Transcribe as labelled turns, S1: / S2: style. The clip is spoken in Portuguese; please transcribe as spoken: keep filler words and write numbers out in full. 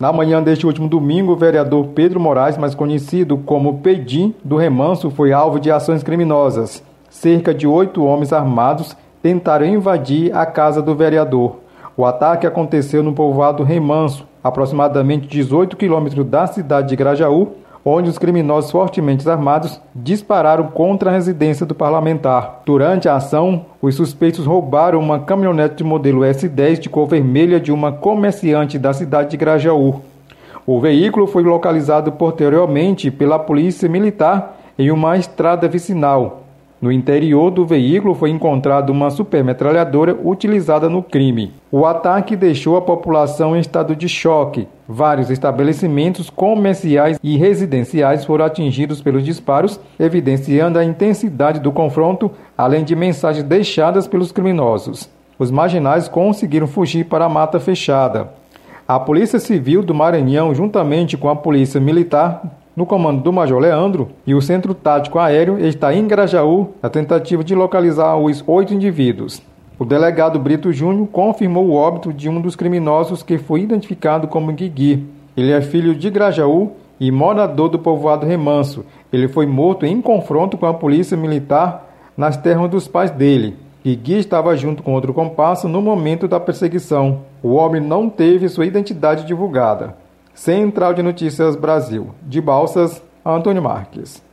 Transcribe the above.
S1: Na manhã deste último domingo, o vereador Pedro Moraes, mais conhecido como Pedim do Remanso, foi alvo de ações criminosas. Cerca de oito homens armados tentaram invadir a casa do vereador. O ataque aconteceu no povoado Remanso, aproximadamente dezoito quilômetros da cidade de Grajaú, onde os criminosos fortemente armados dispararam contra a residência do parlamentar. Durante a ação, os suspeitos roubaram uma caminhonete modelo S dez de cor vermelha de uma comerciante da cidade de Grajaú. O veículo foi localizado posteriormente pela polícia militar em uma estrada vicinal. No interior do veículo foi encontrada uma supermetralhadora utilizada no crime. O ataque deixou a população em estado de choque. Vários estabelecimentos comerciais e residenciais foram atingidos pelos disparos, evidenciando a intensidade do confronto, além de mensagens deixadas pelos criminosos. Os marginais conseguiram fugir para a mata fechada. A Polícia Civil do Maranhão, juntamente com a Polícia Militar, no comando do Major Leandro, e o Centro Tático Aéreo está em Grajaú na tentativa de localizar os oito indivíduos. O delegado Brito Júnior confirmou o óbito de um dos criminosos que foi identificado como Guigui. Ele é filho de Grajaú e morador do povoado Remanso. Ele foi morto em confronto com a polícia militar nas terras dos pais dele. Guigui estava junto com outro comparsa no momento da perseguição. O homem não teve sua identidade divulgada. Central de Notícias Brasil. De Balsas, Antônio Marques.